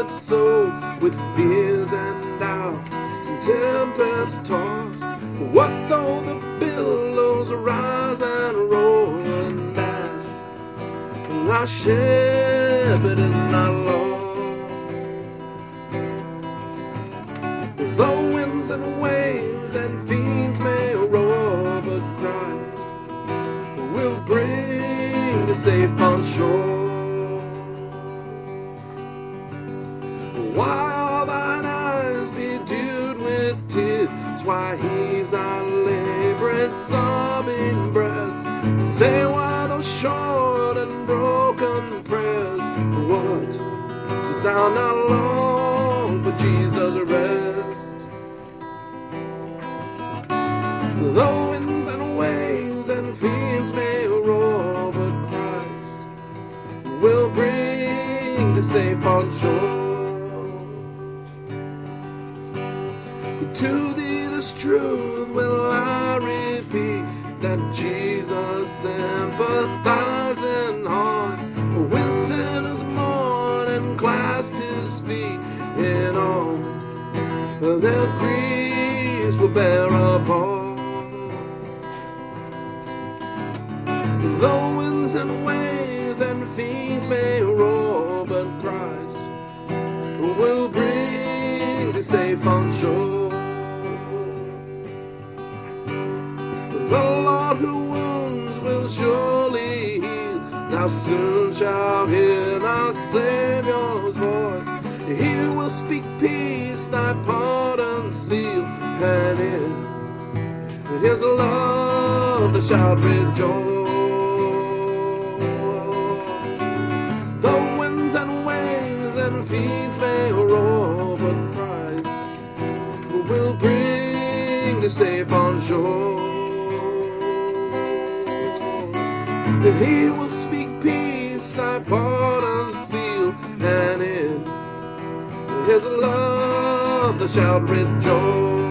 desperate soul, with fears and doubts and tempest tossed. What though the billows rise and roar and dash? Thy shepherd is not lost. Though winds and waves and fiends may roar, but Christ will bring us safe on shore. Why are thine eyes bedewed with tears? Why heaves thy laboring, sobbing breast? Say why those short and broken prayers? What, dost thou not long for Jesus' rest? Though winds and waves and fiends may roar, but Christ will bring us safe on shore. To thee this truth will I repeat, that Jesus sympathizing heart, when sinners mourn and clasp his feet, in all their griefs will bear apart. Though winds and waves and fiends may roar, but Christ will bring thee safe on shore. The Lord who wounds will surely heal. Thou soon shalt hear thy Saviour's voice. He will speak peace, thy pardon seal, and in his love thou shalt rejoice. Though winds and waves and fiends may roar, but Christ will bring thee safe on shore. He will speak peace, thy pardon seal, and in his love thou shalt rejoice.